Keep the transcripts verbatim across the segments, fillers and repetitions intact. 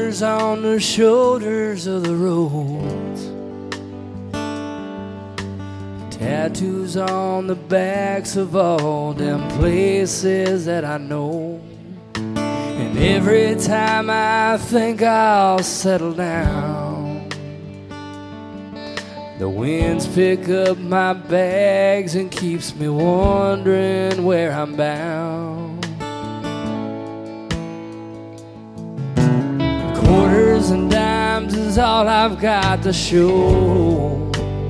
Quarters on the shoulders of the road, tattoos on the backs of all them places that I know. And every time I think I'll settle down, the winds pick up my bags and keeps me wondering where I'm bound. Quarters and dimes is all I've got to show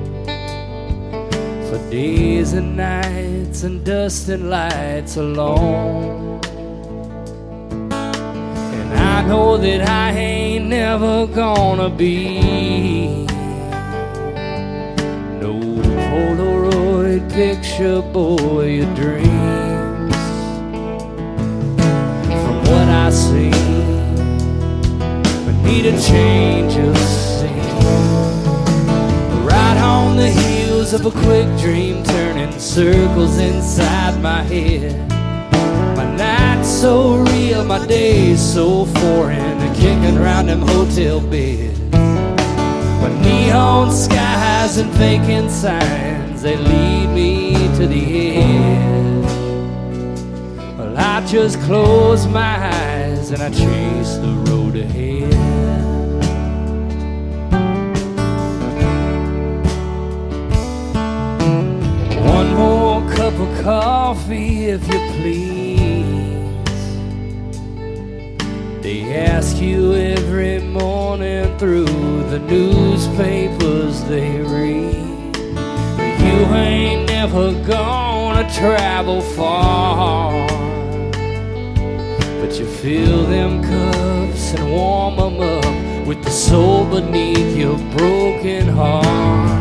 for days and nights and dust and lights alone. And I know that I ain't never gonna be no Polaroid picture boy of dreams. From what I see, I need a change of scene. Right on the heels of a quick dream, turning circles inside my head. My nights so real, my days so foreign, kicking around them hotel beds. But neon skies and vacant signs, they lead me to the edge. Well, I just close my eyes and I chase the road ahead. One more cup of coffee, if you please. They ask you every morning through the newspapers they read, but you ain't never gonna travel far. But you fill them cups and warm them up with the soul beneath your broken heart.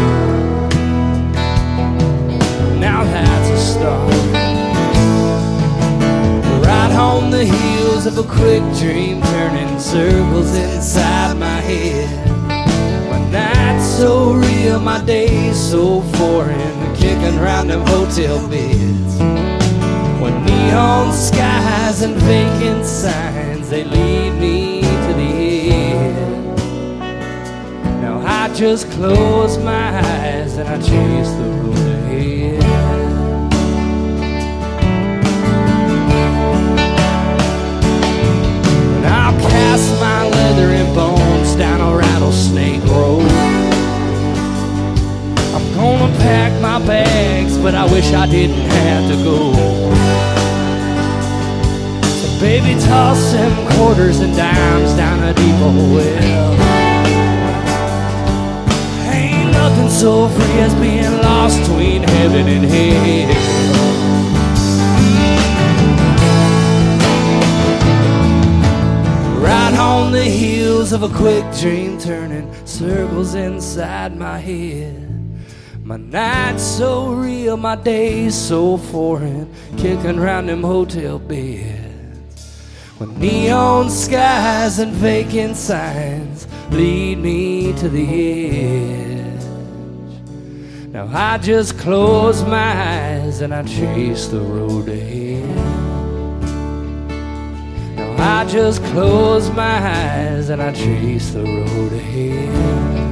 Now that's a start. Right on the heels of a quick dream, turning circles inside my head. My nights so real, my days so foreign, kicking around them hotel beds. When neon skies and vacant signs, they lead me to the edge. Now I just close my eyes and I chase the road ahead. And I'll cast my leathery bones down a rattlesnake road. I'm gonna pack my bags, but I wish I didn't have to go. So baby, toss them quarters and dimes down a deep old well. Ain't nothing so free as being lost between heaven and hell. Right on the heels of a quick dream, turning circles inside my head. My nights so real, my days so foreign, kicking round them hotel beds. When neon skies and vacant signs lead me to the edge. Now I just close my eyes and I chase the road ahead. Now I just close my eyes and I chase the road ahead.